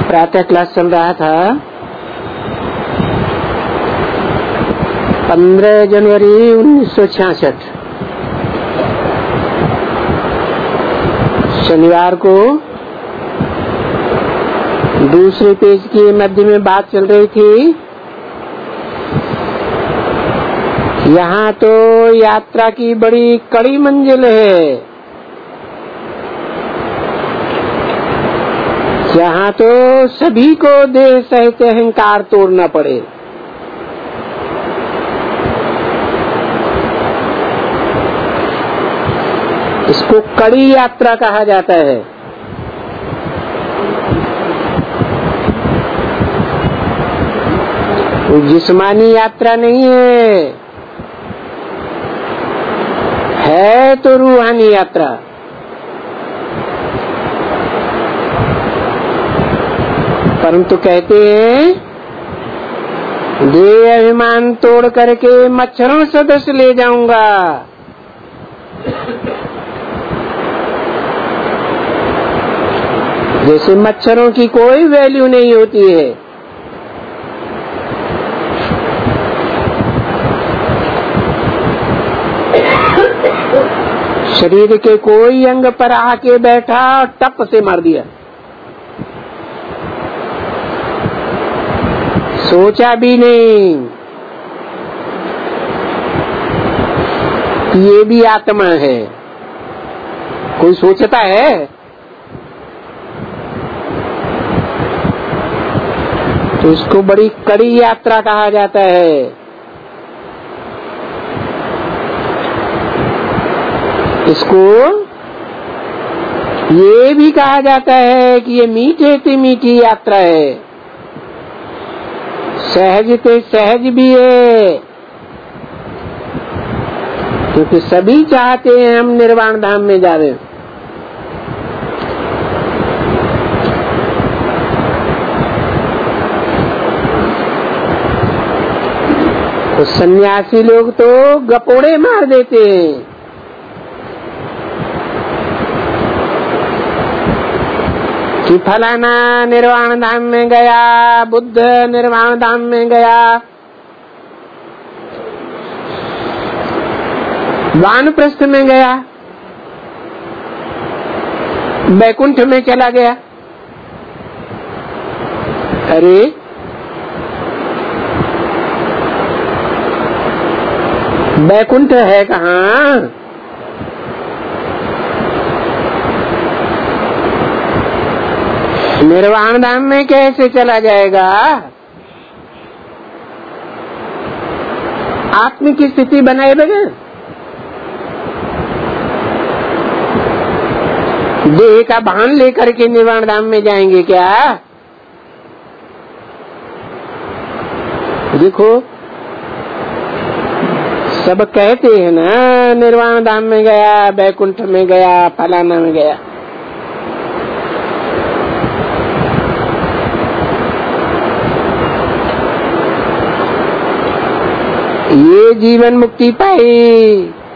प्रातः क्लास चल रहा था। 15 जनवरी 1966 शनिवार को दूसरे पेज के मध्य में बात चल रही थी। यहाँ तो यात्रा की बड़ी कड़ी मंजिल है, यहाँ तो सभी को देह सहित अहंकार तोड़ना पड़े। इसको कड़ी यात्रा कहा जाता है। जिस्मानी यात्रा नहीं है तो रूहानी यात्रा। परंतु कहते हैं देह अभिमान तोड़ करके मच्छरों सदस्य ले जाऊंगा। जैसे मच्छरों की कोई वैल्यू नहीं होती है। शरीर के कोई अंग पर आके बैठा और टप से मार दिया, सोचा भी नहीं कि ये भी आत्मा है। कोई सोचता है? तो इसको बड़ी कड़ी यात्रा कहा जाता है। इसको ये भी कहा जाता है कि ये मीठे से मीठी यात्रा है, सहज से सहज भी है, क्योंकि सभी चाहते हैं हम निर्वाण धाम में जावे। तो सन्यासी लोग तो गपोड़े मार देते हैं। कि फलाना निर्वाण धाम में गया, बुद्ध निर्वाण धाम में गया, वानप्रस्थ में गया, बैकुंठ में चला गया। अरे बैकुंठ है कहाँ? निर्वाण धाम में कैसे चला जाएगा? आत्म की स्थिति बनाए बगैर देह का भान लेकर के निर्वाण धाम में जाएंगे क्या? देखो सब कहते हैं ना निर्वाण धाम में गया, बैकुंठ में गया, फलाना में गया। ये जीवन मुक्ति पाई,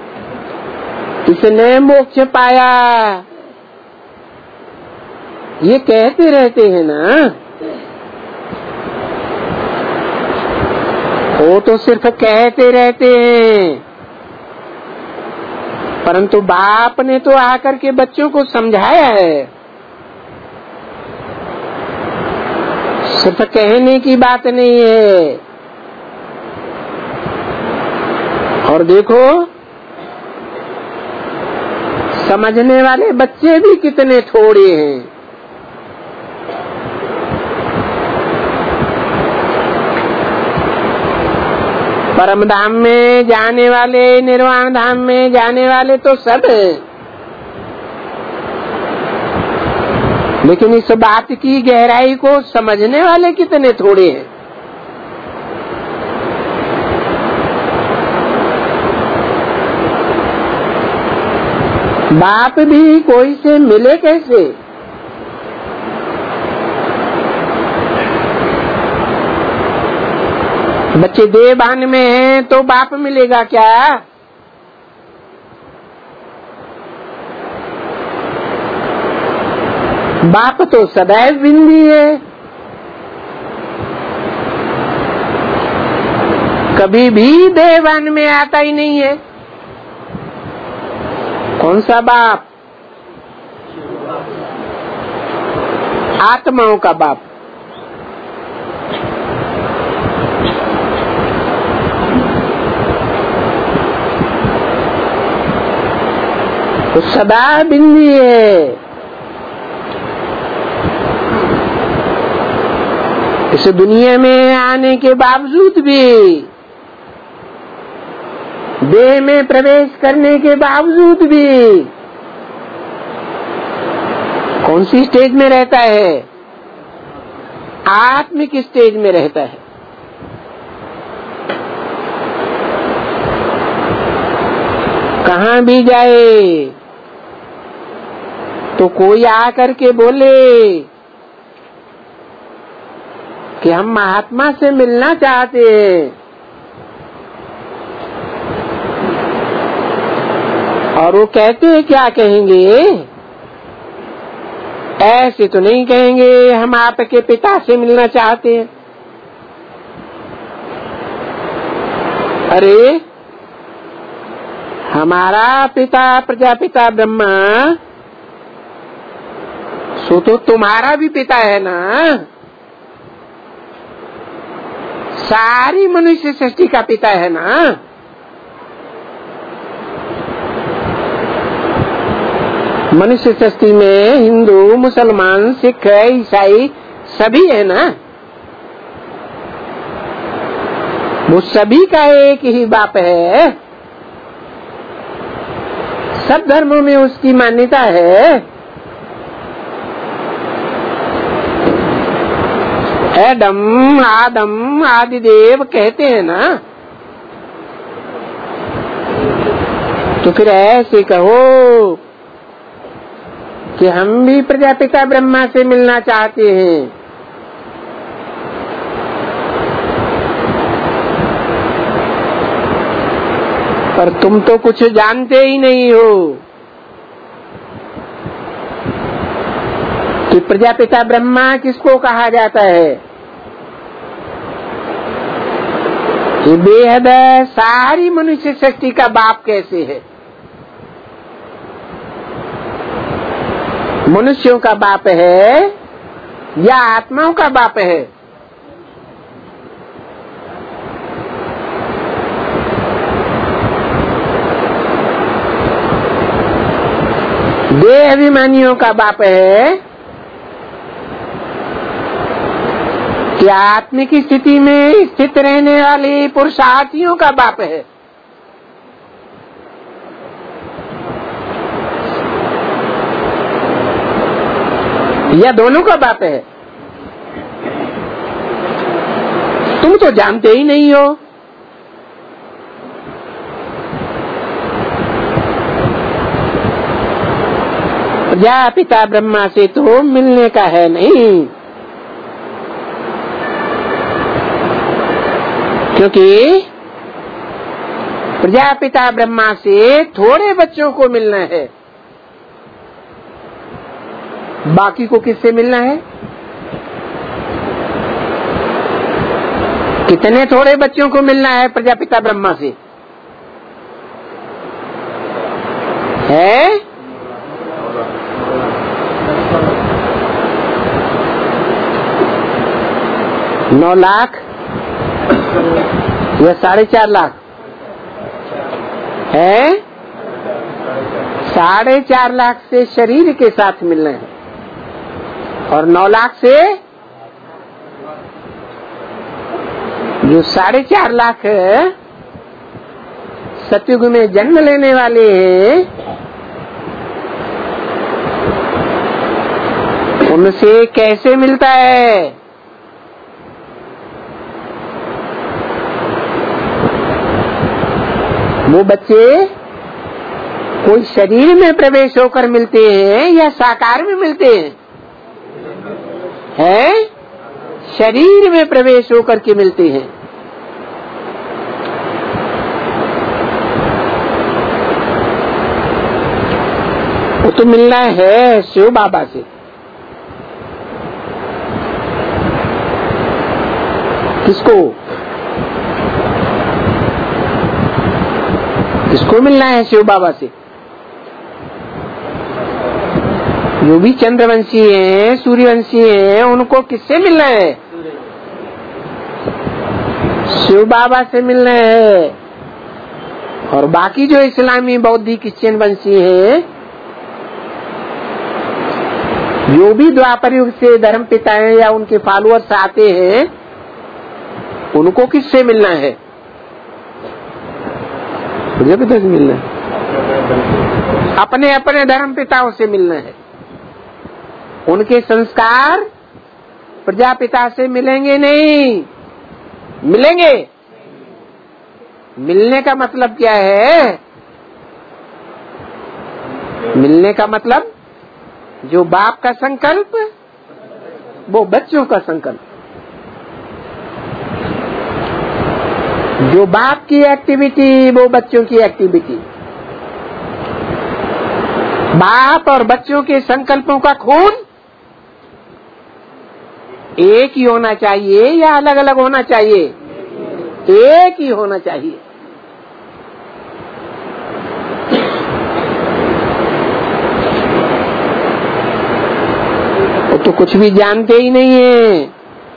इसने मोक्ष पाया, ये कहते रहते हैं ना। वो तो सिर्फ कहते रहते हैं, परंतु बाप ने तो आकर के बच्चों को समझाया है। सिर्फ कहने की बात नहीं है। और देखो समझने वाले बच्चे भी कितने थोड़े हैं। परम धाम में जाने वाले, निर्वाण धाम में जाने वाले तो सब हैं, लेकिन इस बात की गहराई को समझने वाले कितने थोड़े हैं। बाप भी कोई से मिले कैसे? बच्चे देहभान में हैं तो बाप मिलेगा क्या? बाप तो सदैव बिंदी है। कभी भी देहवान में आता ही नहीं है। कौन सा बाप? आत्माओं का बाप। तो सदा बिंदी है। इस दुनिया में आने के बावजूद भी, देह में प्रवेश करने के बावजूद भी कौन सी स्टेज में रहता है? आत्मिक स्टेज में रहता है। कहाँ भी जाए तो कोई आकर के बोले कि हम महात्मा से मिलना चाहते हैं, और वो कहते हैं क्या कहेंगे? ऐसे तो नहीं कहेंगे हम आपके पिता से मिलना चाहते हैं। अरे हमारा पिता प्रजापिता ब्रह्मा सो तो तुम्हारा भी पिता है ना। सारी मनुष्य सृष्टि का पिता है ना। मनुष्य सृष्टि में हिंदू, मुसलमान, सिख, ईसाई सभी है ना। वो सभी का एक ही बाप है। सब धर्मों में उसकी मान्यता है। एडम, आदम, आदिदेव कहते हैं ना। तो फिर ऐसे कहो कि हम भी प्रजापिता ब्रह्मा से मिलना चाहते हैं। पर तुम तो कुछ जानते ही नहीं हो कि प्रजापिता ब्रह्मा किसको कहा जाता है। ये बेहद सारी मनुष्य सृष्टि का बाप कैसे है? मनुष्यों का बाप है या आत्माओं का बाप है? देह अभिमानियों का बाप है कि आत्मिक स्थिति में स्थित रहने वाले पुरुषार्थियों का बाप है? या दोनों का बाप है? तुम तो जानते ही नहीं हो। प्रजापिता ब्रह्मा से तो मिलने का है नहीं, क्योंकि प्रजापिता ब्रह्मा से थोड़े बच्चों को मिलना है। बाकी को किससे मिलना है? कितने थोड़े बच्चों को मिलना है प्रजापिता ब्रह्मा से? है 9 लाख या 4.5 लाख है? 4.5 लाख से शरीर के साथ मिलना है, और 9 लाख से जो 4.5 लाख सतयुग में जन्म लेने वाले हैं, उनसे कैसे मिलता है? वो बच्चे कोई शरीर में प्रवेश होकर मिलते हैं या साकार में मिलते हैं? हैं? शरीर में प्रवेश होकर के मिलते हैं। वो तो मिलना है शिव बाबा से। किसको? किसको मिलना है शिव बाबा से? जो भी चंद्रवंशी हैं, सूर्यवंशी हैं, उनको किससे मिलना है? शिव बाबा से मिलना है। और बाकी जो इस्लामी, बौद्धिक, क्रिश्चियन वंशी हैं, जो भी द्वापर युग से धर्म पिता हैं या उनके फॉलोअर्स आते हैं, उनको किससे मिलना है? प्रजापिता से मिलना है। अपने अपने धर्म पिताओं से मिलना है। उनके संस्कार प्रजापिता से मिलेंगे नहीं। मिलेंगे? मिलने का मतलब क्या है? मिलने का मतलब जो बाप का संकल्प वो बच्चों का संकल्प, जो बाप की एक्टिविटी वो बच्चों की एक्टिविटी। बाप और बच्चों के संकल्पों का खून एक ही होना चाहिए या अलग अलग होना चाहिए? एक ही होना चाहिए। वो तो कुछ भी जानते ही नहीं है।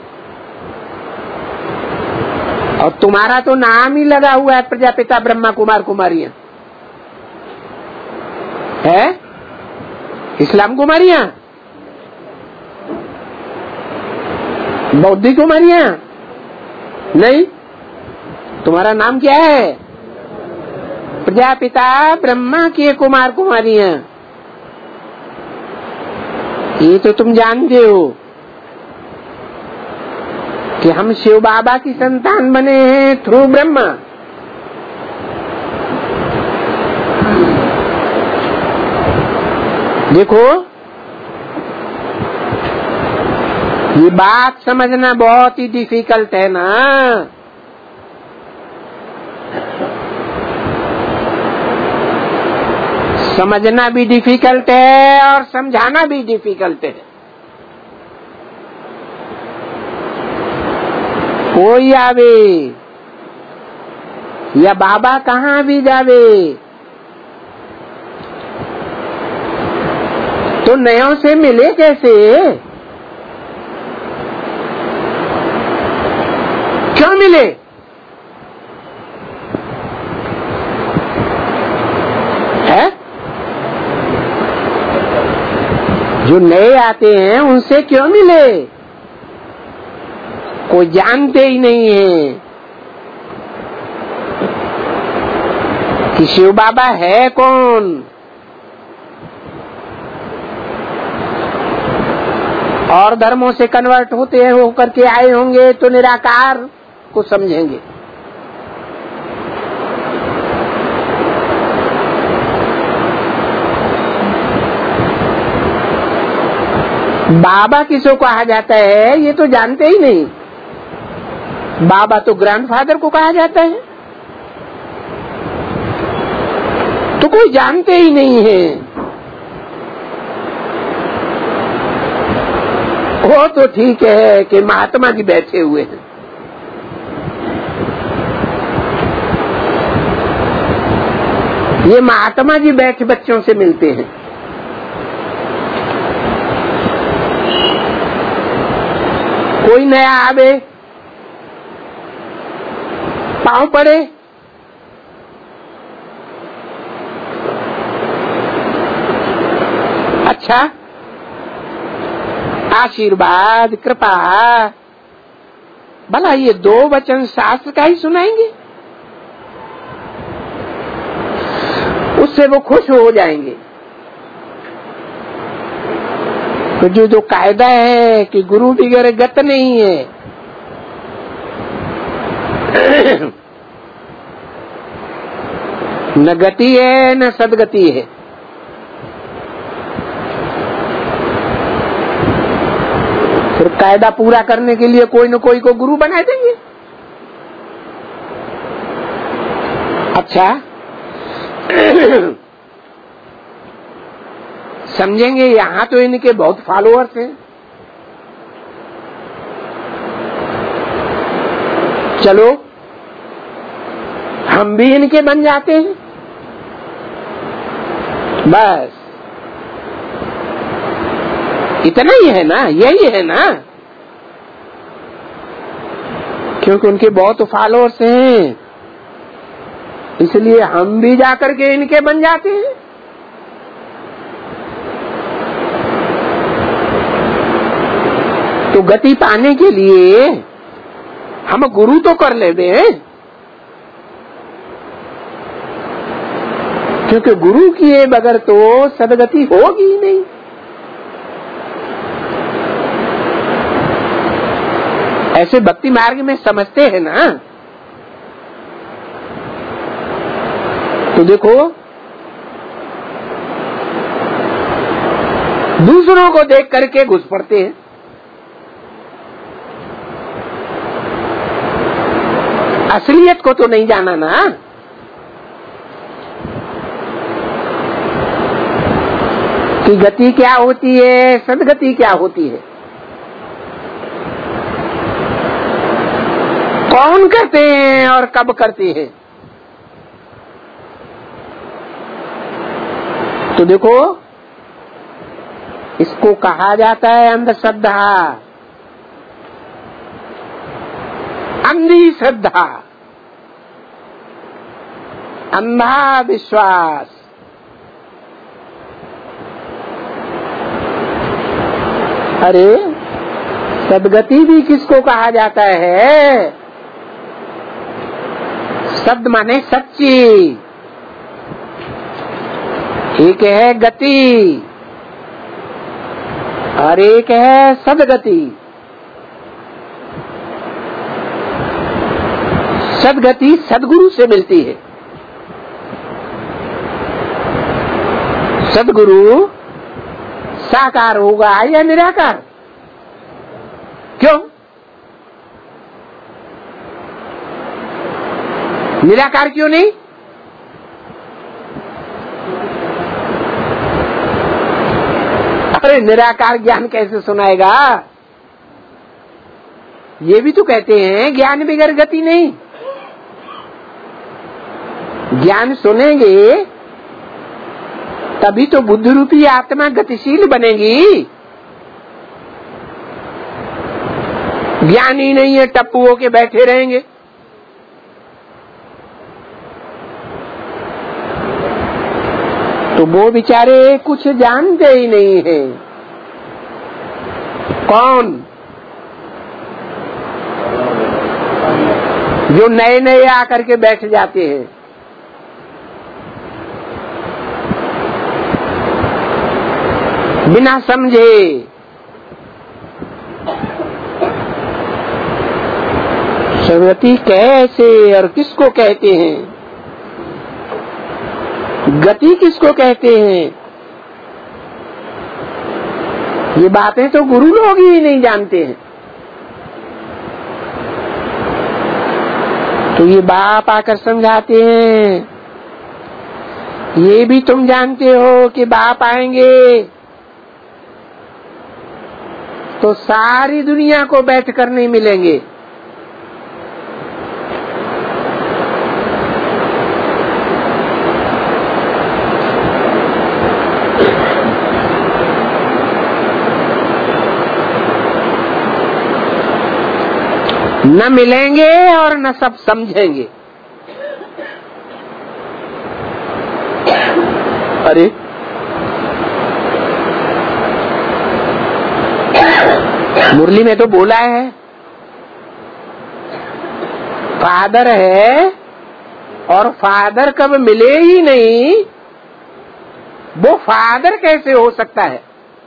और तुम्हारा तो नाम ही लगा हुआ है प्रजापिता ब्रह्मा कुमार कुमारियां है। इस्लाम कुमारियां, बौद्धिक कुमारियां नहीं। तुम्हारा नाम क्या है? प्रजापिता ब्रह्मा की कुमार कुमारियां। ये तो तुम जानते हो कि हम शिव बाबा की संतान बने हैं थ्रू ब्रह्मा। देखो, ये बात समझना बहुत ही डिफिकल्ट है ना। समझना भी डिफिकल्ट है और समझाना भी डिफिकल्ट है। कोई आवे या बाबा कहाँ भी जावे तो नयों से मिले कैसे? क्यों मिले? है? जो नए आते हैं उनसे क्यों मिले? कोई जानते ही नहीं है कि शिव बाबा है कौन। और धर्मों से कन्वर्ट होते हैं, होकर के आए होंगे तो निराकार को समझेंगे। बाबा किसको कहा जाता है ये तो जानते ही नहीं। बाबा तो ग्रैंडफादर को कहा जाता है, तो कोई जानते ही नहीं है। वो तो ठीक है कि महात्मा जी बैठे हुए हैं। ये महात्मा जी बैठे बच्चों से मिलते हैं। कोई नया आवे, पांव पड़े, अच्छा आशीर्वाद कृपा, भला ये दो वचन शास्त्र का ही सुनाएंगे? उससे वो खुश हो जाएंगे। तो जो कायदा है कि गुरु बिगर गत नहीं है, न गति है न सदगति है। फिर कायदा पूरा करने के लिए कोई न कोई को गुरु बना देंगे। अच्छा समझेंगे, यहाँ तो इनके बहुत फॉलोअर्स हैं, चलो हम भी इनके बन जाते हैं। बस इतना ही है ना, यही है ना, क्योंकि उनके बहुत फॉलोअर्स हैं, इसलिए हम भी जाकर के इनके बन जाते हैं। तो गति पाने के लिए हम गुरु तो कर लेते हैं, क्योंकि गुरु किए बगैर तो सदगति होगी ही नहीं। ऐसे भक्ति मार्ग में समझते हैं ना। तो देखो, दूसरों को देख करके घुस पड़ते हैं, असलियत को तो नहीं जाना ना। कि गति क्या होती है, सदगति क्या होती है, कौन करते हैं और कब करते हैं। तो देखो, इसको कहा जाता है अंधश्रद्धा, अंधी श्रद्धा, अंधा विश्वास। अरे सदगति भी किसको कहा जाता है? सद माने सच्ची, एक है गति और एक है सदगति। सदगति सदगुरु से मिलती है। सदगुरु साकार होगा या निराकार? क्यों? निराकार क्यों नहीं? अरे निराकार ज्ञान कैसे सुनाएगा? ये भी तो कहते हैं ज्ञान बगैर गति नहीं। ज्ञान सुनेंगे तभी तो बुद्धि रूपी आत्मा गतिशील बनेगी। ज्ञान ही नहीं है, टप्पू होके बैठे रहेंगे। तो वो बेचारे कुछ जानते ही नहीं है। कौन? जो नए नए आकर के बैठ जाते हैं। बिना समझे। सदगति कैसे और किसको कहते हैं? गति किसको कहते हैं? ये बातें तो गुरु लोग ही नहीं जानते हैं। तो ये बाप आकर समझाते हैं। ये भी तुम जानते हो कि बाप आएंगे तो सारी दुनिया को बैठ कर नहीं मिलेंगे। न मिलेंगे और न सब समझेंगे। अरे मुरली में तो बोला है, फादर है और फादर कब मिले ही नहीं, वो फादर कैसे हो सकता है?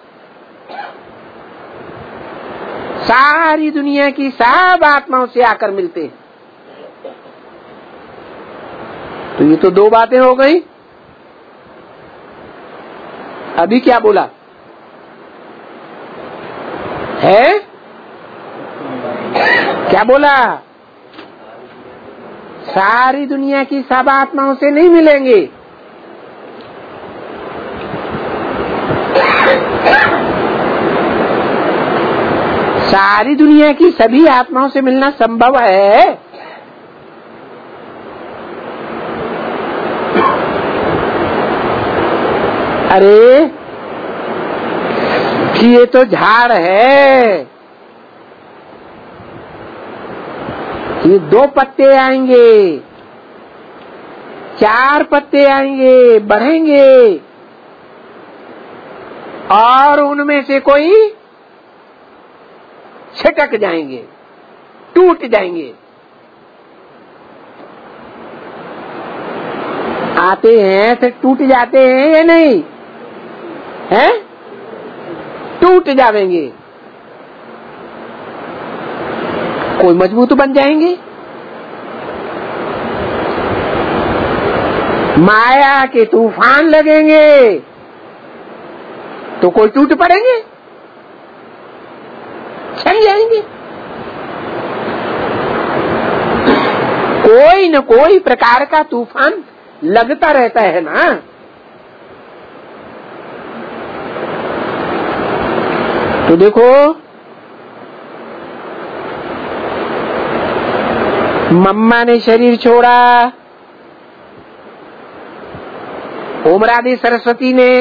सारी दुनिया की सब आत्माओं से आकर मिलते हैं। तो ये तो दो बातें हो गई। अभी क्या बोला है? क्या बोला? सारी दुनिया की सब आत्माओं से नहीं मिलेंगे। सारी दुनिया की सभी आत्माओं से मिलना संभव है। अरे कि ये तो झाड़ है, ये 2 पत्ते आएंगे, 4 पत्ते आएंगे, बढ़ेंगे, और उनमें से कोई छिटक जाएंगे, टूट जाएंगे। आते हैं फिर टूट जाते हैं या नहीं हैं? टूट जाएंगे, कोई मजबूत बन जाएंगे। माया के तूफान लगेंगे तो कोई टूट पड़ेंगे, चल जाएंगे। कोई न कोई प्रकार का तूफान लगता रहता है ना। तो देखो मम्मा ने शरीर छोड़ा, ओमरादी सरस्वती ने,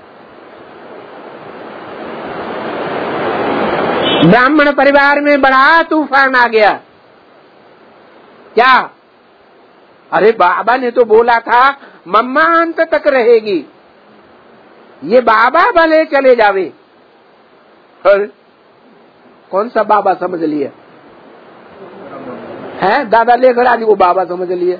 ब्राह्मण परिवार में बड़ा तूफान आ गया। क्या? अरे बाबा ने तो बोला था मम्मा अंत तक रहेगी, ये बाबा भले चले जावे। कौन सा बाबा समझ लिया है? दादा लेकर आज वो बाबा समझ लिया।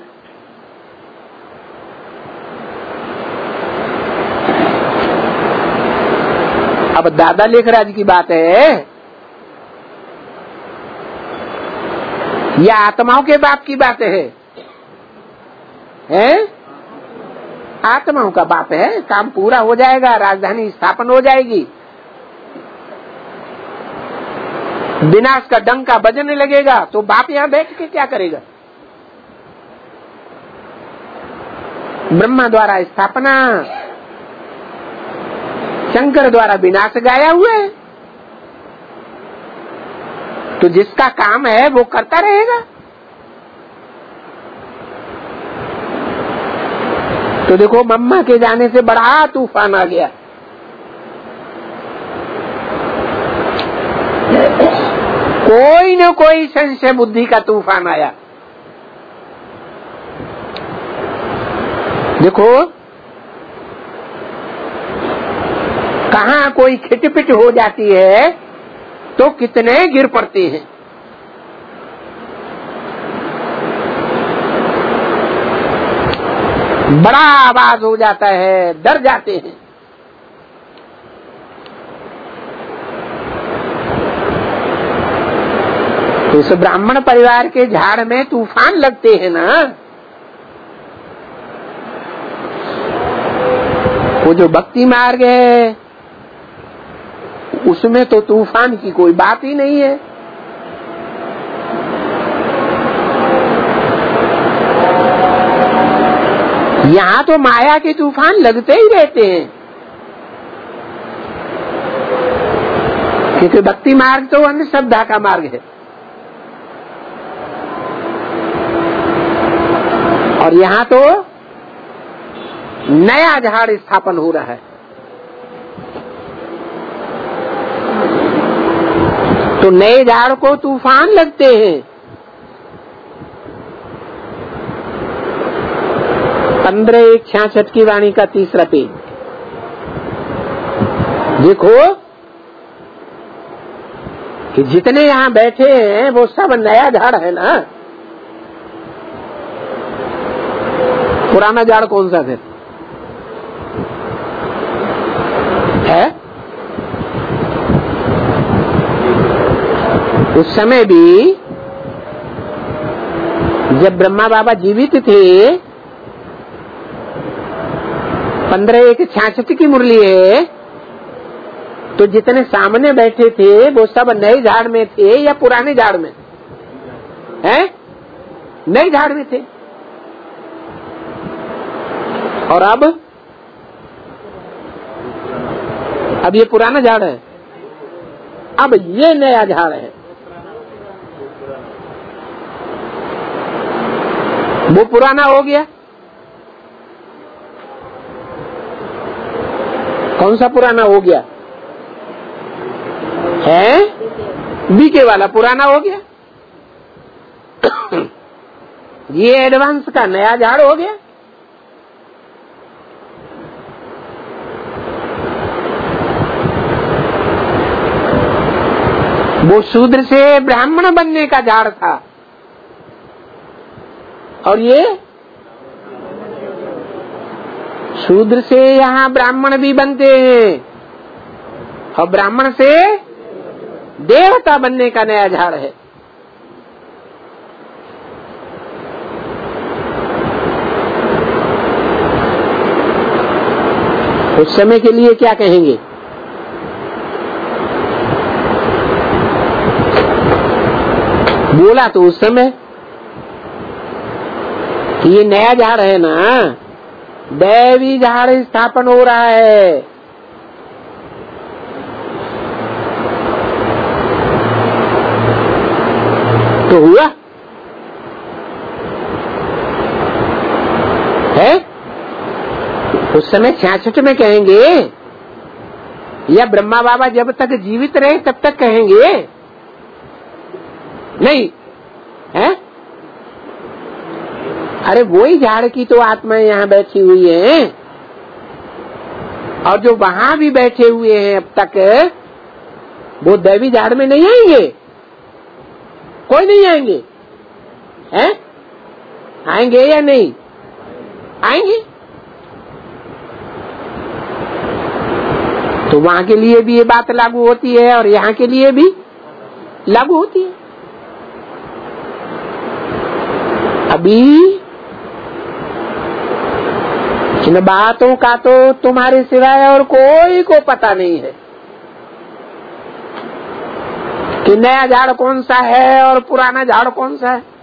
अब दादा लेकर आज की बात है या आत्माओं के बाप की बात है? आत्माओं का बाप है। काम पूरा हो जाएगा, राजधानी स्थापन हो जाएगी, विनाश का डंका बजने लगेगा, तो बाप यहाँ बैठ के क्या करेगा? ब्रह्मा द्वारा स्थापना, शंकर द्वारा विनाश गाया हुआ है, तो जिसका काम है वो करता रहेगा। तो देखो मम्मा के जाने से बड़ा तूफान आ गया। कोई न कोई संशय बुद्धि का तूफान आया। देखो कहाँ कोई खिटपिट हो जाती है तो कितने गिर पड़ते हैं। बड़ा आवाज हो जाता है, डर जाते हैं। तो इस ब्राह्मण परिवार के झाड़ में तूफान लगते हैं ना, वो जो भक्ति मार्ग है उसमें तो तूफान की कोई बात ही नहीं है। यहाँ तो माया के तूफान लगते ही रहते हैं, क्योंकि भक्ति मार्ग तो अन्य श्रद्धा का मार्ग है। और यहाँ तो नया झाड़ स्थापन हो रहा है। तो नए झाड़ को तूफान लगते हैं। 15/1/66 की वाणी का 3रा पेज देखो कि जितने यहाँ बैठे हैं वो सब नया झाड़ है ना। पुराना झाड़ कौन सा है? उस समय भी जब ब्रह्मा बाबा जीवित थे, 15/1/66 की मुरली है, तो जितने सामने बैठे थे वो सब नए झाड़ में थे या पुराने झाड़ में? हैं? नए झाड़ में थे। और अब ये पुराना झाड़ है, अब ये नया झाड़ है। वो पुराना हो गया। कौन सा पुराना हो गया है? बीके वाला पुराना हो गया। ये एडवांस का नया झाड़ हो गया। वो शूद्र से ब्राह्मण बनने का झाड़ था, और ये शूद्र से यहाँ ब्राह्मण भी बनते हैं, और ब्राह्मण से देवता बनने का नया झाड़ है। उस समय के लिए क्या कहेंगे? बोला तो उस समय कि ये नया झाड़ है ना, दैवी झाड़ स्थापन हो रहा है। तो हुआ है। उस समय 66 में कहेंगे, या ब्रह्मा बाबा जब तक जीवित रहे तब तक कहेंगे नहीं है? अरे वही झाड़ की तो आत्माएं यहाँ बैठी हुई हैं, और जो वहां भी बैठे हुए हैं अब तक, वो दैवी झाड़ में नहीं आएंगे। कोई नहीं आएंगे हैं? आएंगे या नहीं आएंगे? तो वहां के लिए भी ये बात लागू होती है, और यहाँ के लिए भी लागू होती है। अभी इन बातों का तो तुम्हारे सिवाय और कोई को पता नहीं है कि नया झाड़ कौन सा है और पुराना झाड़ कौन सा है।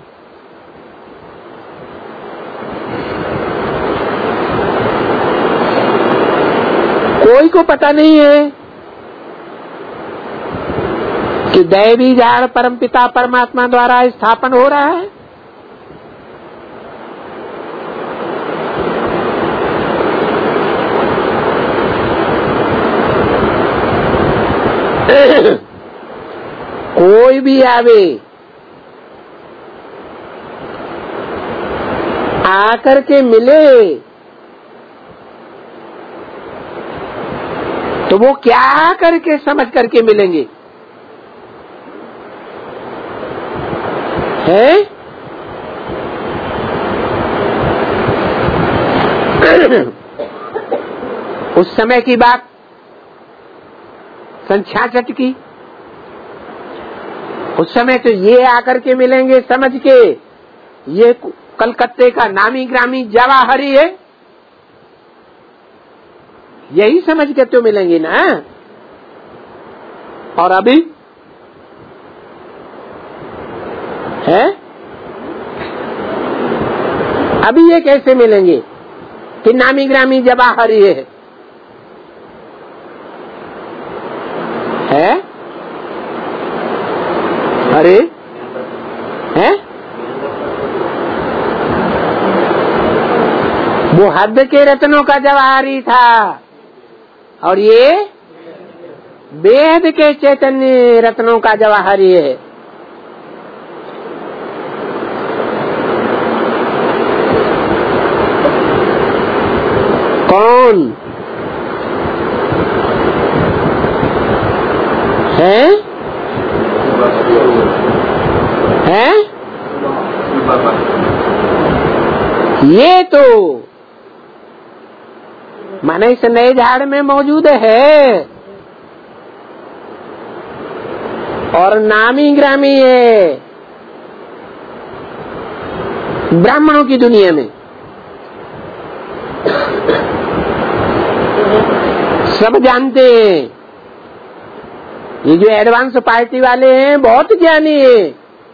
कोई को पता नहीं है कि दैवी झाड़ परमपिता परमात्मा द्वारा स्थापन हो रहा है। कोई भी आवे, आकर के मिले, तो वो क्या करके समझ करके मिलेंगे हैं? उस समय की बात, सन 66 की, उस समय तो ये आकर के मिलेंगे समझ के ये कलकत्ते का नामी ग्रामी जवाहरी है, यही समझ के तो मिलेंगे ना। और अभी है, अभी ये कैसे मिलेंगे कि नामी ग्रामी जवाहरी है? अरे है, वो हद के रत्नों का जवाहरी था, और ये वेद के चैतन्य रत्नों का जवाहरी है। कौन है? हैं? ये तो माने इस नए झाड़ में मौजूद है, और नामी ग्रामी है ब्राह्मणों की दुनिया में। सब जानते हैं, ये जो एडवांस पार्टी वाले हैं बहुत ज्ञानी है।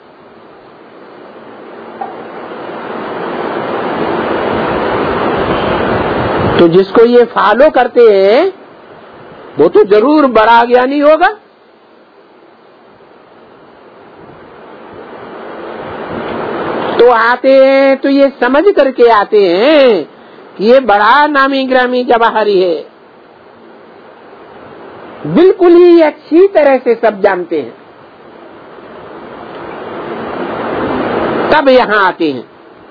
तो जिसको ये फॉलो करते हैं वो तो जरूर बड़ा ज्ञानी होगा। तो आते हैं तो ये समझ करके आते हैं कि ये बड़ा नामी ग्रामी जवाहरी है। बिल्कुल ही अच्छी तरह से सब जानते हैं, तब यहाँ आते हैं।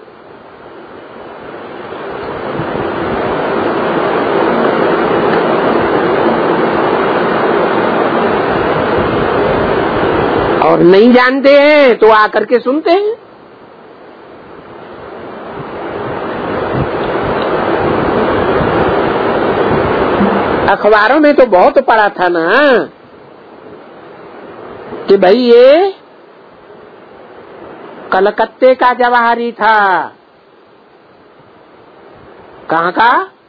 और नहीं जानते हैं तो आकर के सुनते हैं। अखबारों में तो बहुत पढ़ा था ना कि भाई ये कलकत्ते का जवाहरी था। कहाँ का?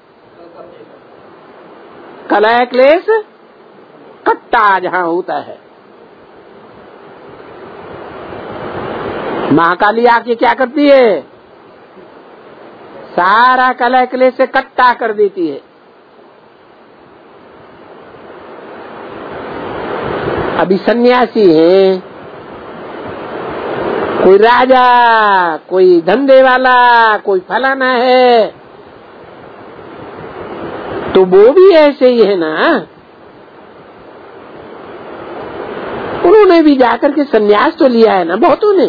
कलह क्लेश कट्टा जहाँ होता है। महाकाली आके क्या करती है? सारा कलह क्लेश से कट्टा कर देती है। अभी सन्यासी हैं, कोई राजा, कोई धंधे वाला, कोई फलाना है, तो वो भी ऐसे ही है ना। उन्होंने भी जाकर के सन्यास तो लिया है ना बहुतों ने,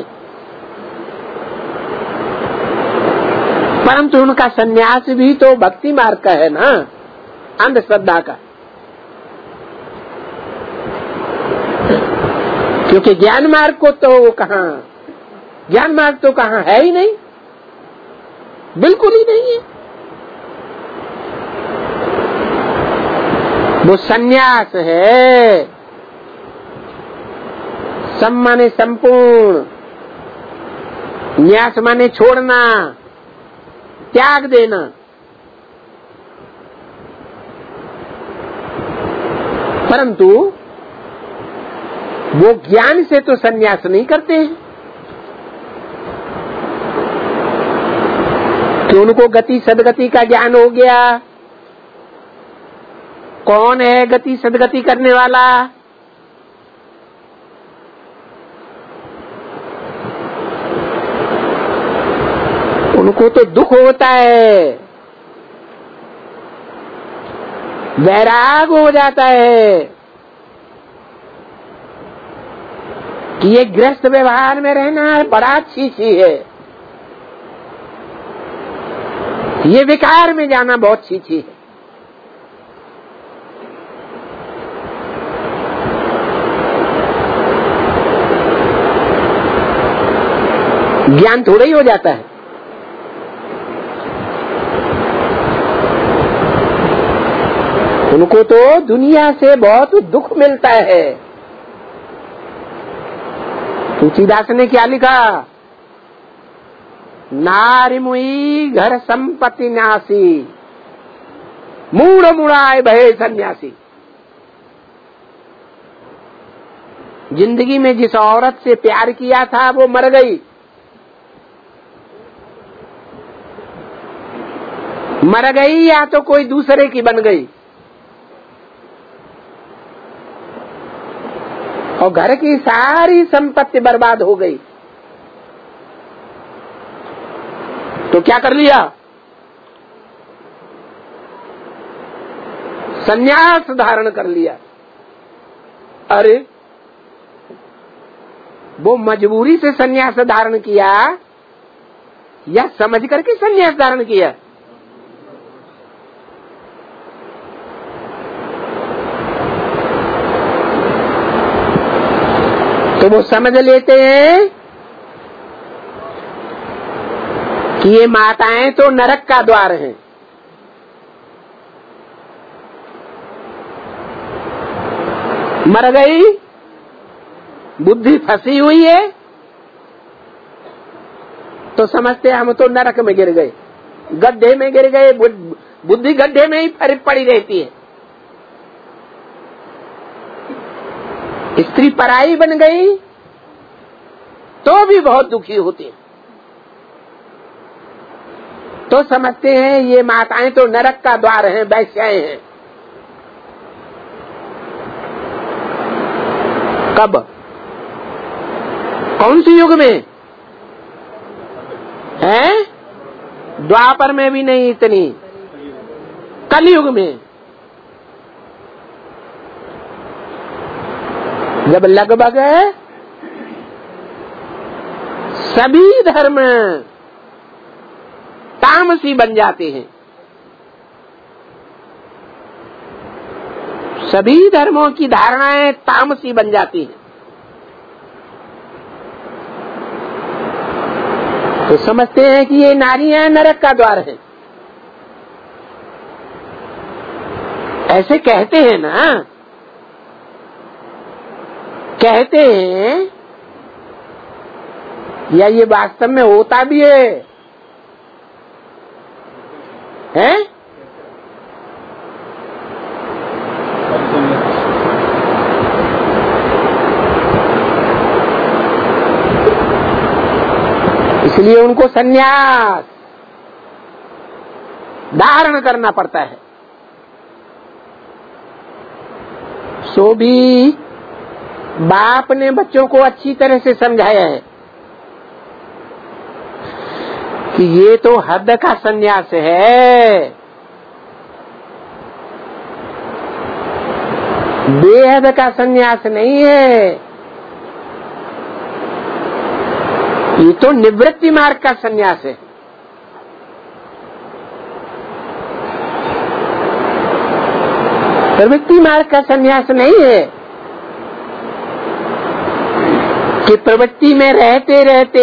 परंतु उनका सन्यास भी तो भक्ति मार्ग का है ना, अंधश्रद्धा का। क्योंकि ज्ञान मार्ग को तो कहाँ, ज्ञान मार्ग तो कहाँ है ही नहीं, बिल्कुल ही नहीं है। वो सन्यास है, सम माने संपूर्ण, न्यास माने छोड़ना, त्याग देना। परंतु वो ज्ञान से तो सन्यास नहीं करते हैं कि उनको गति सदगति का ज्ञान हो गया। कौन है गति सदगति करने वाला? उनको तो दुख होता है, वैराग हो जाता है कि ये गृहस्थ व्यवहार में रहना बड़ा छी है, ये विकार में जाना बहुत छी है। ज्ञान थोड़ा ही हो जाता है। उनको तो दुनिया से बहुत दुख मिलता है। तुलसीदास ने क्या लिखा? नारी मुई घर संपत्ति नासी, मूढ़ मुड़ाए भय सन्यासी। जिंदगी में जिस औरत से प्यार किया था वो मर गई, मर गई या तो कोई दूसरे की बन गई, और घर की सारी संपत्ति बर्बाद हो गई, तो क्या कर लिया? संन्यास धारण कर लिया। अरे वो मजबूरी से संन्यास धारण किया या समझ करके संन्यास धारण किया? तो वो समझ लेते हैं कि ये माताएं तो नरक का द्वार हैं। मर गई, बुद्धि फंसी हुई है, तो समझते हम तो नरक में गिर गए, गड्ढे में गिर गए। बुद्धि गड्ढे में ही पड़ी रहती है। स्त्री पराई बन गई तो भी बहुत दुखी होते हैं। तो समझते हैं ये माताएं तो नरक का द्वार हैं, वैश्याएं हैं। कब? कौन सी युग में है? द्वापर में भी नहीं इतनी, कलयुग में। जब लगभग सभी धर्म तामसी बन जाते हैं, सभी धर्मों की धारणाएं तामसी बन जाती हैं, तो समझते हैं कि ये नारियां नरक का द्वार है। ऐसे कहते हैं ना, कहते हैं, या ये वास्तव में होता भी है? हैं? इसलिए उनको संन्यास धारण करना पड़ता है। सो भी बाप ने बच्चों को अच्छी तरह से समझाया है कि ये तो हद का संन्यास है, बेहद का संन्यास नहीं है, ये तो निवृत्ति मार्ग का संन्यास है। प्रवृत्ति मार्ग का संन्यास नहीं है कि प्रवृत्ति में रहते रहते,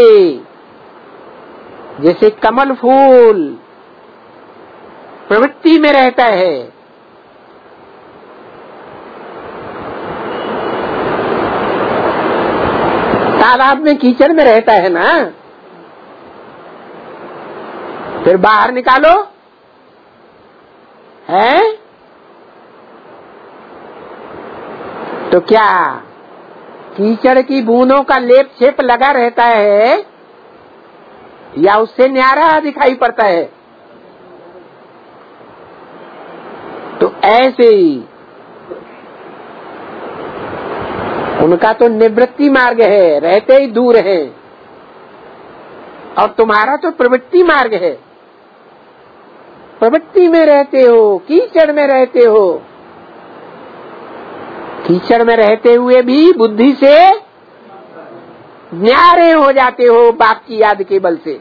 जैसे कमल फूल प्रवृत्ति में रहता है, तालाब में कीचड़ में रहता है ना, फिर बाहर निकालो है तो क्या कीचड़ की बूंदों का लेप छेप लगा रहता है या उससे न्यारा दिखाई पड़ता है? तो ऐसे ही उनका तो निवृत्ति मार्ग है, रहते ही दूर है, और तुम्हारा तो प्रवृत्ति मार्ग है, प्रवृत्ति में रहते हो, कीचड़ में रहते हो, कीचड़ में रहते हुए भी बुद्धि से न्यारे हो जाते हो बाप की याद के बल से।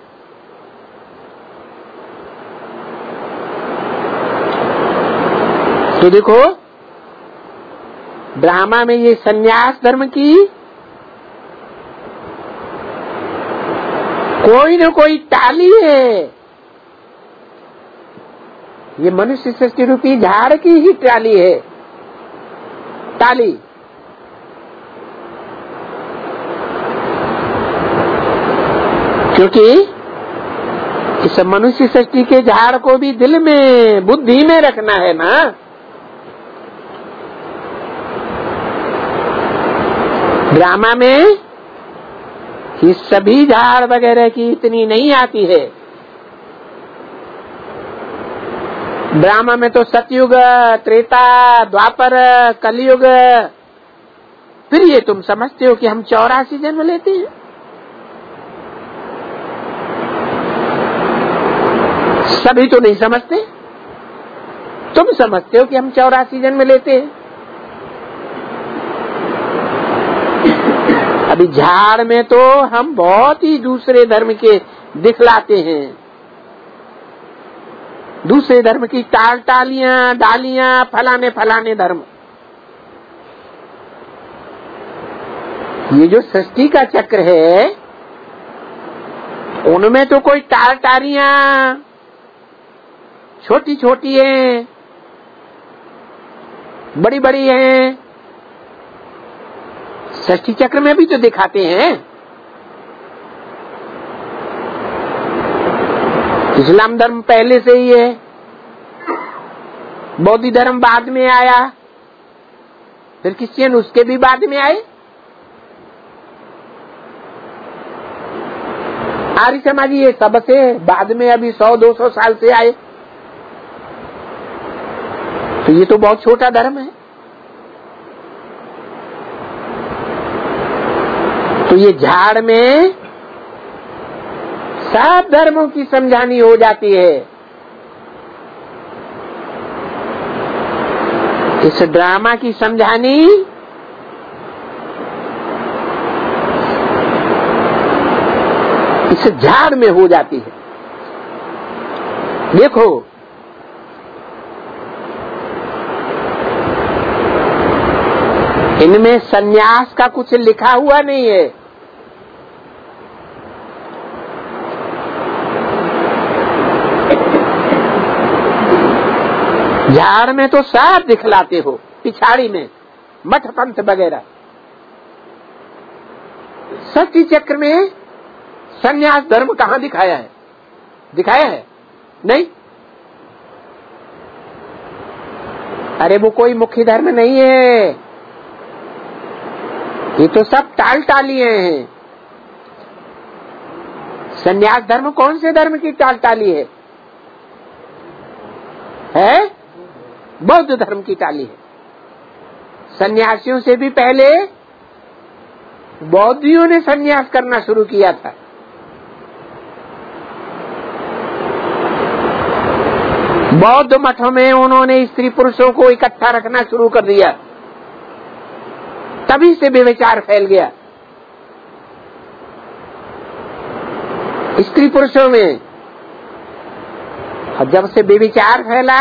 तो देखो ड्रामा में ये सन्यास धर्म की कोई न कोई टाली है, ये मनुष्य सृष्टि रूपी झाड़ की ही टाली है, टाली। क्योंकि इस मनुष्य सृष्टि के झाड़ को भी दिल में बुद्धि में रखना है ना। ड्रामा में ये सभी झाड़ वगैरह की इतनी नहीं आती है। ड्रामा में तो सतयुग, त्रेता, द्वापर, कलयुग, फिर ये तुम समझते हो कि हम 84 जन्म लेते हैं। सभी तो नहीं समझते, तुम समझते हो कि हम 84 जन्म लेते हैं। अभी झाड़ में तो हम बहुत ही दूसरे धर्म के दिखलाते हैं, दूसरे धर्म की टालियां डालियां, फलाने फलाने धर्म। ये जो सृष्टि का चक्र है उनमें तो कोई टालियां छोटी छोटी हैं, बड़ी बड़ी हैं, सृष्टि चक्र में भी तो दिखाते हैं। इस्लाम धर्म पहले से ही है, बौद्ध धर्म बाद में आया, फिर क्रिश्चियन उसके भी बाद में आए, आर्य समाजी ये सबसे बाद में अभी 100-200 साल से आए। तो ये तो बहुत छोटा धर्म है। तो ये झाड़ में सब धर्मों की समझानी हो जाती है। इस ड्रामा की समझानी इस झाड़ में हो जाती है। देखो इनमें सन्यास का कुछ लिखा हुआ नहीं है। झाड़ में तो सब दिखलाते हो, पिछाड़ी में मठ पंथ वगैरह। सत्य चक्र में सन्यास धर्म कहाँ दिखाया है? दिखाया है? नहीं। अरे वो कोई मुख्य धर्म नहीं है, ये तो सब टाल टालिए हैं। सन्यास धर्म कौन से धर्म की टाल टाली है? बौद्ध धर्म की टाली है। सन्यासियों से भी पहले बौद्धियों ने सन्यास करना शुरू किया था। बौद्ध मठों में उन्होंने स्त्री पुरुषों को इकट्ठा रखना शुरू कर दिया, तभी से व्यभिचार फैल गया स्त्री पुरुषों में। और जब से व्यभिचार फैला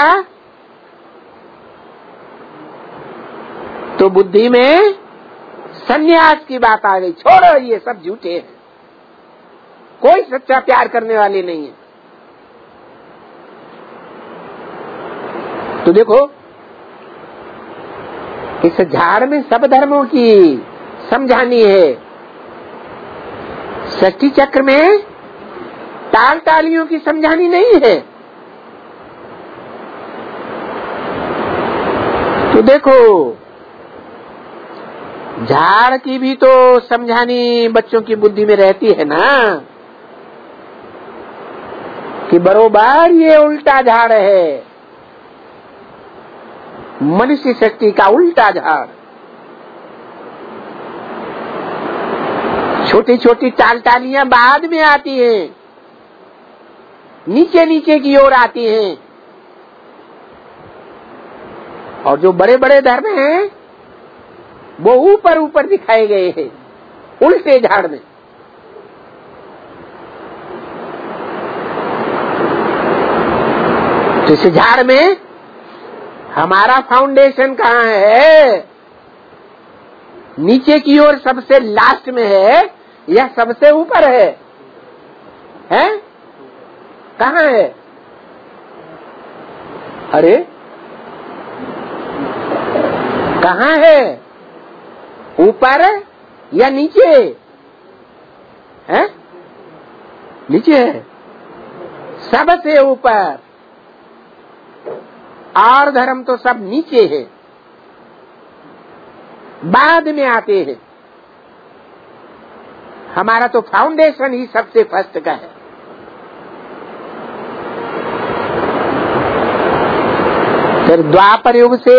तो बुद्धि में सन्यास की बात आ गई। छोड़ो, ये सब झूठे हैं, कोई सच्चा प्यार करने वाले नहीं है। तो देखो इस झाड़ में सब धर्मों की समझानी है। षष्ठी चक्र में टाल टालियों की समझानी नहीं है। तो देखो झाड़ की भी तो समझानी बच्चों की बुद्धि में रहती है ना, कि बरोबर ये उल्टा झाड़ है, मनुष्य शक्ति का उल्टा झाड़। छोटी छोटी टाल टालियां बाद में आती हैं, नीचे नीचे की ओर आती हैं। और जो बड़े बड़े धर्म हैं वो ऊपर ऊपर दिखाए गए हैं, उल्टे झाड़ में। तो इस झाड़ में हमारा फाउंडेशन कहाँ है? नीचे की ओर सबसे लास्ट में है या सबसे ऊपर है? कहाँ है? अरे कहाँ है? ऊपर या नीचे है? नीचे है, सबसे ऊपर। और धर्म तो सब नीचे है, बाद में आते हैं। हमारा तो फाउंडेशन ही सबसे फर्स्ट का है। फिर द्वापर युग से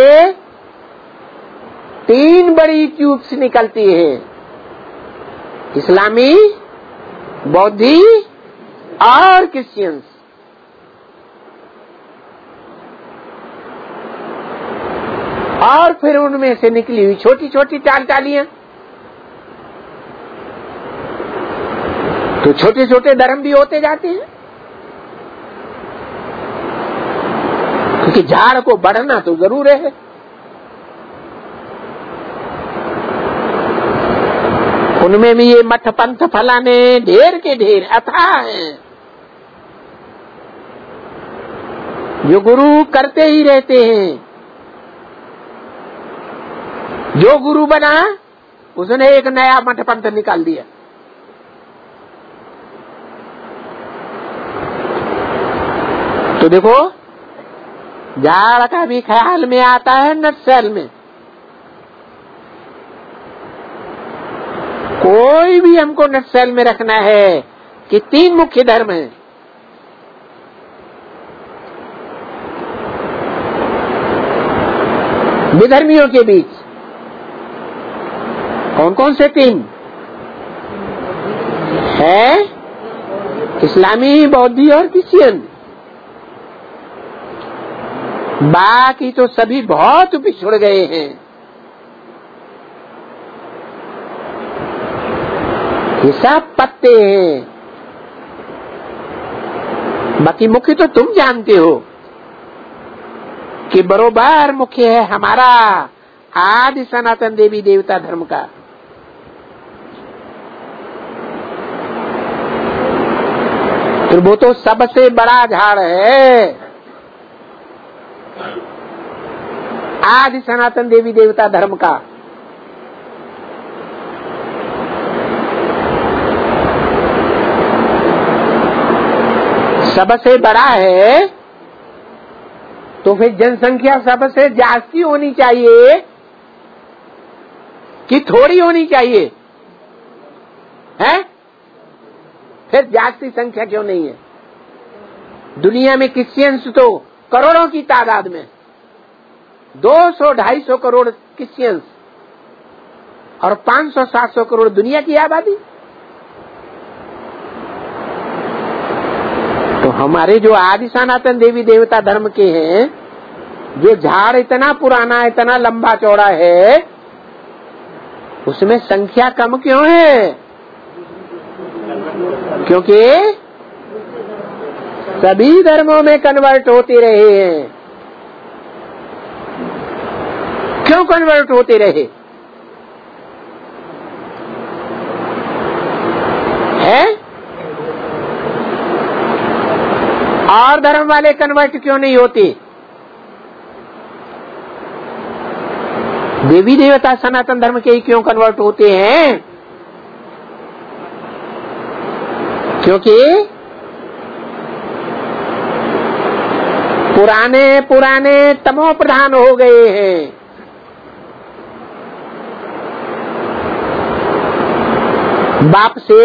3 बड़ी ट्यूब्स निकलती हैं, इस्लामी, बौद्धी और क्रिश्चियंस। और फिर उनमें से निकली हुई छोटी छोटी टाल टालियां। तो छोटे छोटे धर्म भी होते जाते हैं, क्योंकि झाड़ को बढ़ना तो जरूर है। उनमें भी ये मठ पंथ फलाने ढेर के ढेर अथाह हैं, जो गुरु करते ही रहते हैं। जो गुरु बना उसने एक नया मठ पंथ निकाल दिया। तो देखो झाड़ का भी ख्याल में आता है नटशेल में। कोई भी हमको नटशेल में रखना है कि 3 मुख्य धर्म हैं। विधर्मियों के बीच कौन कौन से 3 है? इस्लामी, बौद्धी और क्रिश्चियन। बाकी तो सभी बहुत पिछड़ गए हैं। ये सब पत्ते हैं, बाकी मुख्य तो तुम जानते हो कि बरोबर मुख्य है हमारा आदि सनातन देवी देवता धर्म का। फिर वो तो सबसे बड़ा झाड़ है आदि सनातन देवी देवता धर्म का। सबसे बड़ा है तो फिर जनसंख्या सबसे जास्ती होनी चाहिए कि थोड़ी होनी चाहिए है? फिर जास्ती संख्या क्यों नहीं है? दुनिया में क्रिश्चियंस तो करोड़ों की तादाद में, 200-250 करोड़ क्रिश्चियंस और 500-700 करोड़ दुनिया की आबादी। तो हमारे जो आदि सनातन देवी देवता धर्म के हैं, ये झाड़ इतना पुराना, इतना लंबा चौड़ा है, उसमें संख्या कम क्यों है? क्योंकि सभी धर्मों में कन्वर्ट होते रहे हैं। क्यों कन्वर्ट होते रहे हैं? और धर्म वाले कन्वर्ट क्यों नहीं होते? देवी देवता सनातन धर्म के ही क्यों कन्वर्ट होते हैं? क्योंकि पुराने तमो प्रधान हो गए हैं। बाप से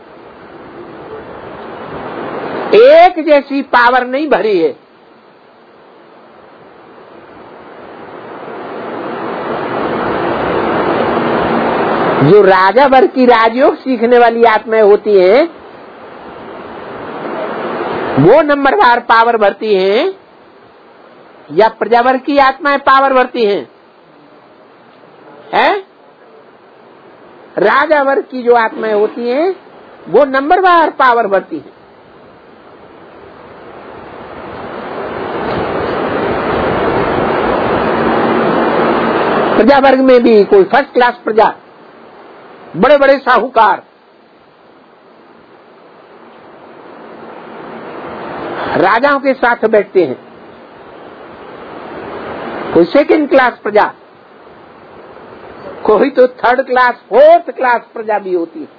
एक जैसी पावर नहीं भरी है। जो राजा वर्ग की राजयोग सीखने वाली आत्माएं होती हैं, वो नंबरवार पावर भरती हैं या प्रजावर्ग की आत्माएं पावर भरती हैं? राजा वर्ग की जो आत्माएं होती हैं वो नंबरवार पावर भरती हैं। प्रजा वर्ग में भी कोई फर्स्ट क्लास प्रजा, बड़े बड़े साहूकार, राजाओं के साथ बैठते हैं। कोई सेकंड क्लास प्रजा, कोई तो थर्ड क्लास, फोर्थ क्लास प्रजा भी होती है।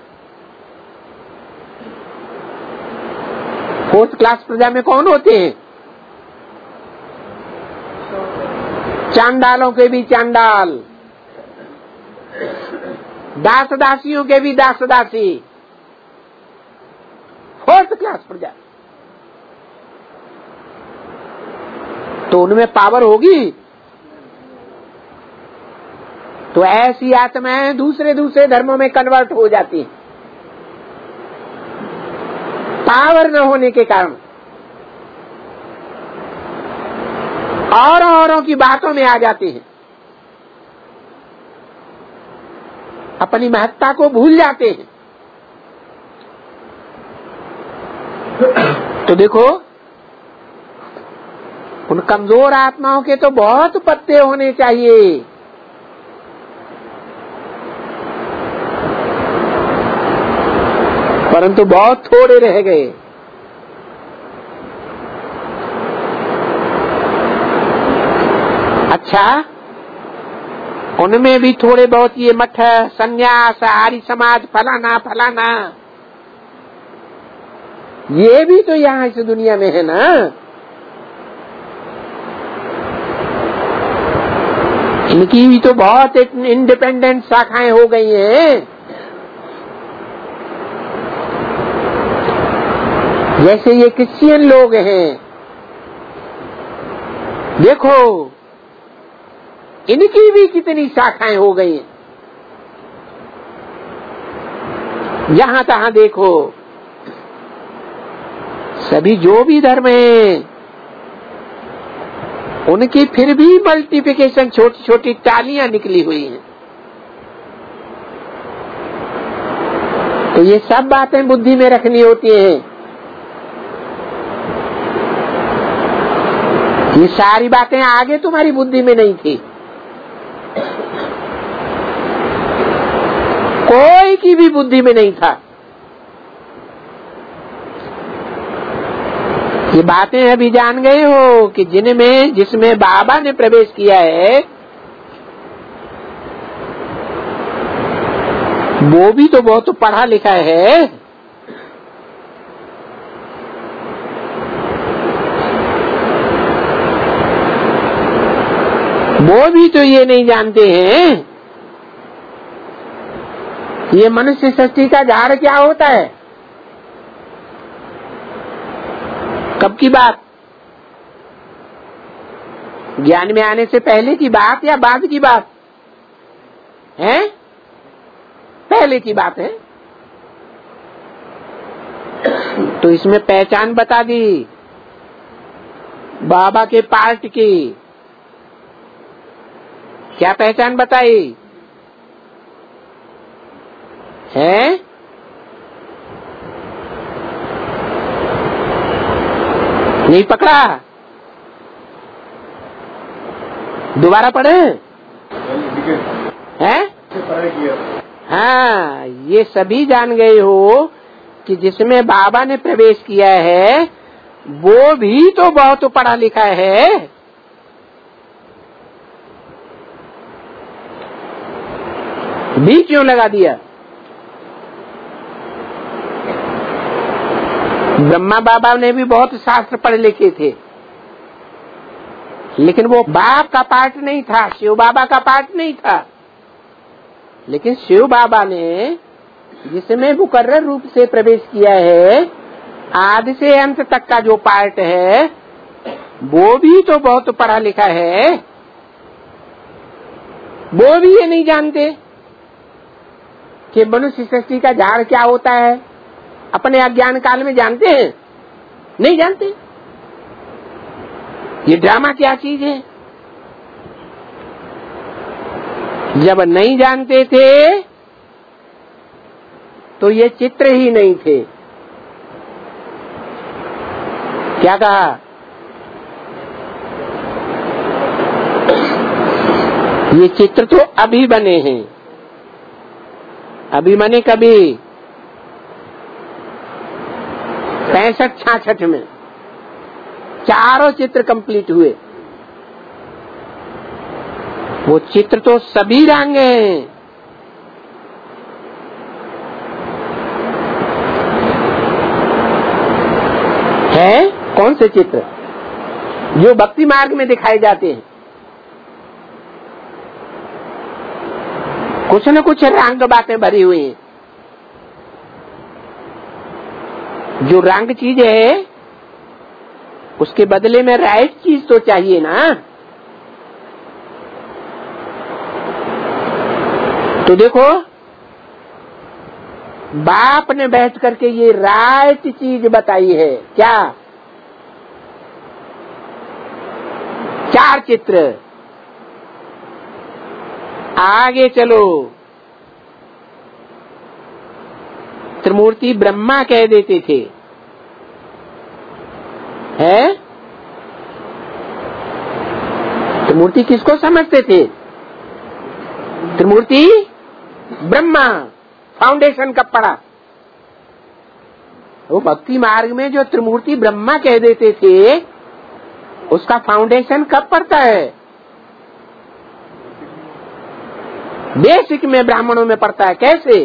फोर्थ क्लास प्रजा में कौन होते हैं? चांडालों के भी चांडाल, दास दासियों के भी दास दासी, फोर्थ क्लास प्रजा। तो उनमें पावर होगी। तो ऐसी आत्माएं दूसरे धर्मों में कन्वर्ट हो जाती हैं, पावर न होने के कारण। औरों की बातों में आ जाती हैं, अपनी महत्ता को भूल जाते हैं। तो देखो, उन कमजोर आत्माओं के तो बहुत पत्ते होने चाहिए, परंतु बहुत थोड़े रह गए। अच्छा, उनमें भी थोड़े बहुत ये मठ, संन्यास, आर्य समाज, फलाना फलाना, ये भी तो यहाँ इस दुनिया में है ना। इनकी भी तो बहुत इंडिपेंडेंट शाखाएं हो गई हैं। जैसे ये क्रिश्चियन लोग हैं, देखो इनकी भी कितनी शाखाएं हो गई हैं। जहां तहां देखो, सभी जो भी धर्म हैं, उनकी फिर भी मल्टीप्लिकेशन छोटी छोटी टालियां निकली हुई हैं। तो ये सब बातें बुद्धि में रखनी होती हैं। ये सारी बातें आगे तुम्हारी बुद्धि में नहीं थी, कोई की भी बुद्धि में नहीं था। ये बातें अभी जान गए हो कि जिसमें बाबा ने प्रवेश किया है वो भी तो बहुत पढ़ा लिखा है। वो भी तो ये नहीं जानते हैं ये मनुष्य सृष्टि का झाड़ क्या होता है। कब की बात? ज्ञान में आने से पहले की बात या बाद की बात है? पहले की बात है। तो इसमें पहचान बता दी बाबा के पार्ट की। क्या पहचान बताई है? नहीं पकड़ा? दोबारा पढ़े हैं? हाँ, ये सभी जान गए हो कि जिसमें बाबा ने प्रवेश किया है वो भी तो बहुत पढ़ा लिखा है। भी क्यों लगा दिया? ब्रह्मा बाबा ने भी बहुत शास्त्र पढ़े लिखे थे, लेकिन वो बाप का पार्ट नहीं था, शिव बाबा का पार्ट नहीं था। लेकिन शिव बाबा ने जिसमें मुकर्रर रूप से प्रवेश किया है, आदि से अंत तक का जो पार्ट है वो भी तो बहुत पढ़ा लिखा है। वो भी ये नहीं जानते कि मनुष्य सृष्टि का झाड़ क्या होता है। अपने अज्ञान काल में जानते हैं? नहीं जानते। ये ड्रामा क्या चीज है? जब नहीं जानते थे तो ये चित्र ही नहीं थे। क्या कहा? ये चित्र तो अभी बने हैं। अभी बने कभी 65-66 में चारों चित्र कंप्लीट हुए। वो चित्र तो सभी रंग हैं। है कौन से चित्र? जो भक्ति मार्ग में दिखाए जाते हैं। कुछ न कुछ रंग बातें भरी हुई हैं। जो रंग चीज है उसके बदले में राइट चीज तो चाहिए ना। तो देखो बाप ने बैठ करके ये राइट चीज बताई है। क्या? 4 चित्र। आगे चलो। त्रिमूर्ति ब्रह्मा कह देते थे, है? त्रिमूर्ति किसको समझते थे? त्रिमूर्ति ब्रह्मा। फाउंडेशन कब पड़ा? वो भक्ति मार्ग में जो त्रिमूर्ति ब्रह्मा कह देते थे उसका फाउंडेशन कब पड़ता है? बेसिक में ब्राह्मणों में पड़ता है। कैसे?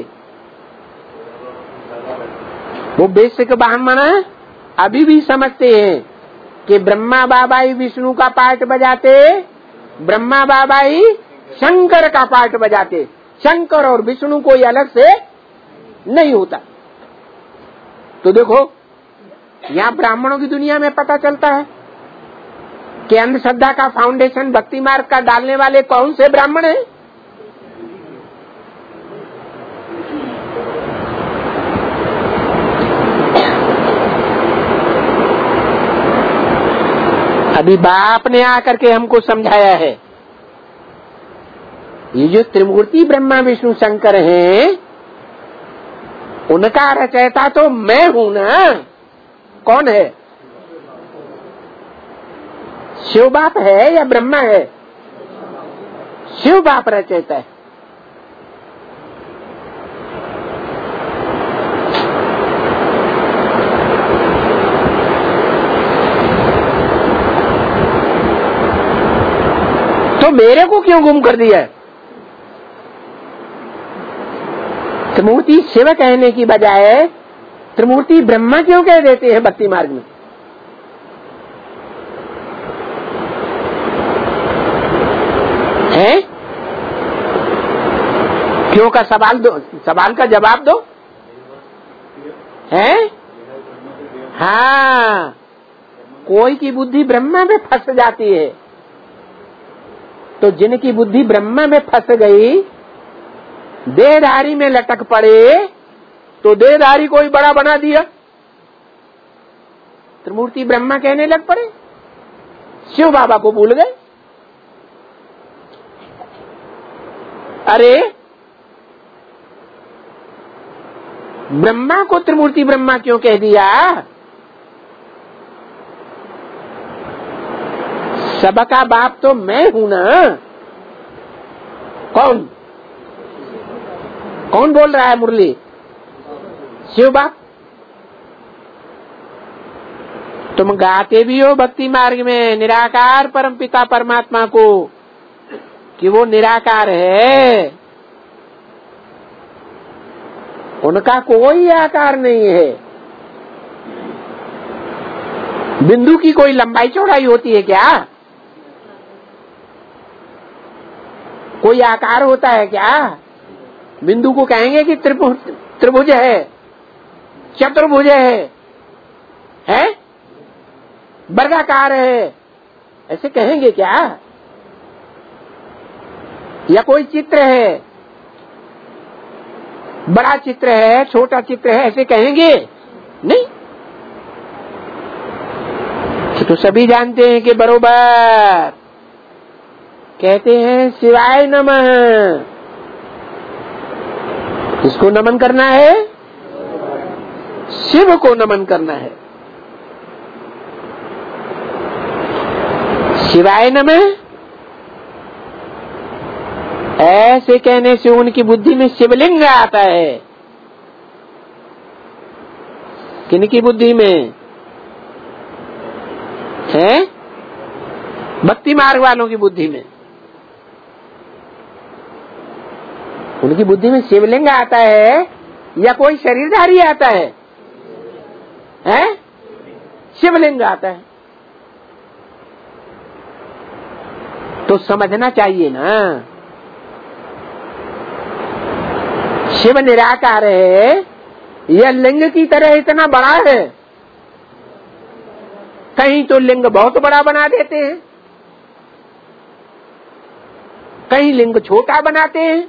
वो बेसिक ब्राह्मण अभी भी समझते हैं कि ब्रह्मा बाबा ही विष्णु का पार्ट बजाते, ब्रह्मा बाबा ही शंकर का पार्ट बजाते। शंकर और विष्णु कोई अलग से नहीं होता। तो देखो यहाँ ब्राह्मणों की दुनिया में पता चलता है कि अंधश्रद्धा का फाउंडेशन भक्ति मार्ग का डालने वाले कौन से ब्राह्मण हैं। अभी बाप ने आकर के हमको समझाया है ये जो त्रिमूर्ति ब्रह्मा विष्णु शंकर हैं उनका रचयिता तो मैं हूं ना। कौन है? शिव बाप है या ब्रह्मा है? शिव बाप रचयिता है। तो मेरे को क्यों गुम कर दिया? त्रिमूर्ति शिव कहने की बजाय त्रिमूर्ति ब्रह्मा क्यों कह देते हैं भक्ति मार्ग में? है क्यों का सवाल दो, सवाल का जवाब दो। है हाँ, कोई की बुद्धि ब्रह्मा में फंस जाती है, तो जिनकी बुद्धि ब्रह्मा में फंस गई, देहधारी में लटक पड़े, तो देहधारी को ही बड़ा बना दिया, त्रिमूर्ति ब्रह्मा कहने लग पड़े, शिव बाबा को भूल गए। अरे ब्रह्मा को त्रिमूर्ति ब्रह्मा क्यों कह दिया? सबका बाप तो मैं हूं ना। कौन कौन बोल रहा है मुरली? शिव बाप। तुम गाते भी हो भक्ति मार्ग में निराकार परमपिता परमात्मा को कि वो निराकार है, उनका कोई आकार नहीं है। बिंदु की कोई लंबाई चौड़ाई होती है क्या? कोई आकार होता है क्या? बिंदु को कहेंगे कि त्रिभुज है, चतुर्भुज है, वर्गाकार है, ऐसे कहेंगे क्या? या कोई चित्र है, बड़ा चित्र है, छोटा चित्र है, ऐसे कहेंगे? नहीं। तो सभी जानते हैं कि बरोबर कहते हैं शिवाय नमः। किसको नमन करना है? शिव को नमन करना है। शिवाय नमः ऐसे कहने से उनकी बुद्धि में शिवलिंग आता है। किनकी बुद्धि में है? भक्ति मार्ग वालों की बुद्धि में। उनकी बुद्धि में शिवलिंग आता है या कोई शरीरधारी आता है? हैं? शिवलिंग आता है। तो समझना चाहिए ना, शिव निराकार है, यह लिंग की तरह इतना बड़ा है। कहीं तो लिंग बहुत बड़ा बना देते हैं, कहीं लिंग छोटा बनाते हैं।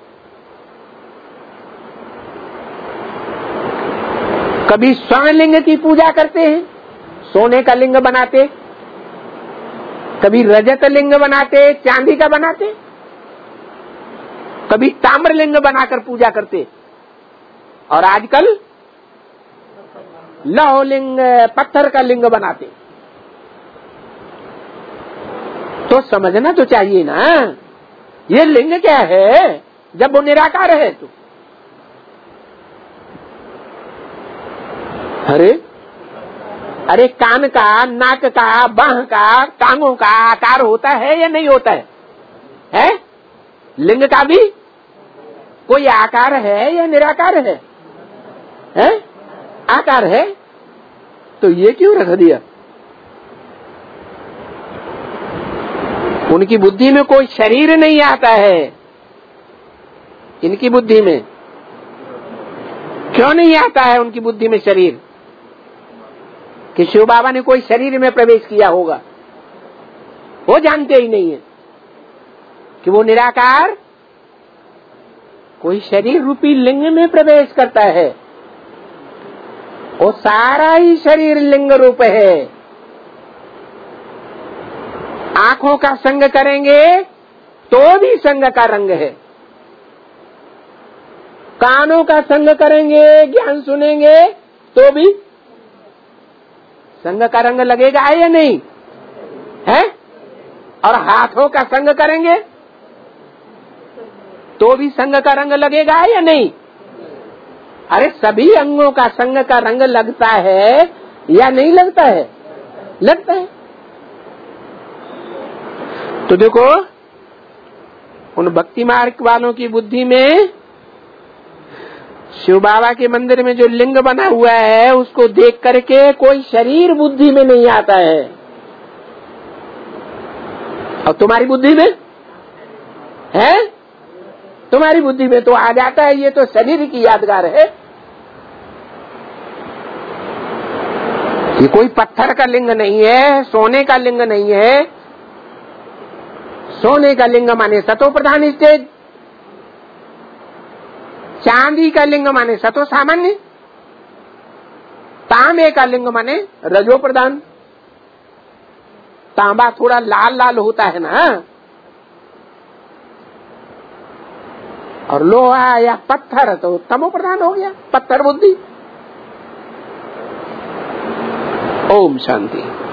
कभी स्वर्ण लिंग की पूजा करते हैं, सोने का लिंग बनाते, कभी रजत लिंग बनाते, चांदी का बनाते, कभी ताम्र लिंग बनाकर पूजा करते, और आजकल लौह लिंग, पत्थर का लिंग बनाते। तो समझना तो चाहिए ना, ये लिंग क्या है जब वो निराकार है तो। अरे कान का, नाक का, बाह का, टांगों का आकार होता है या नहीं होता है? लिंग का भी कोई आकार है या निराकार है? आकार है। तो ये क्यों रख दिया? उनकी बुद्धि में कोई शरीर नहीं आता है। इनकी बुद्धि में क्यों नहीं आता है? उनकी बुद्धि में शरीर कि शिव बाबा ने कोई शरीर में प्रवेश किया होगा, वो जानते ही नहीं है कि वो निराकार कोई शरीर रूपी लिंग में प्रवेश करता है। वो सारा ही शरीर लिंग रूप है। आंखों का संग करेंगे तो भी संग का रंग है, कानों का संग करेंगे, ज्ञान सुनेंगे तो भी संग का रंग लगेगा या नहीं? है? और हाथों का संग करेंगे तो भी संग का रंग लगेगा या नहीं? अरे सभी अंगों का संग का रंग लगता है या नहीं लगता है? लगता है। तो देखो उन भक्ति मार्ग वालों की बुद्धि में शिव बाबा के मंदिर में जो लिंग बना हुआ है उसको देख करके कोई शरीर बुद्धि में नहीं आता है। और तुम्हारी बुद्धि में है? तुम्हारी बुद्धि में तो आ जाता है, ये तो शरीर की यादगार है। ये कोई पत्थर का लिंग नहीं है, सोने का लिंग नहीं है। सोने का लिंग माने सतो प्रधान स्टेज, चांदी का लिंग माने सतो सामान्य, तांबे का लिंग माने रजो प्रधान। तांबा थोड़ा लाल लाल होता है ना, और लोहा या पत्थर तो तमो प्रधान हो गया, पत्थर बुद्धि। ओम शांति।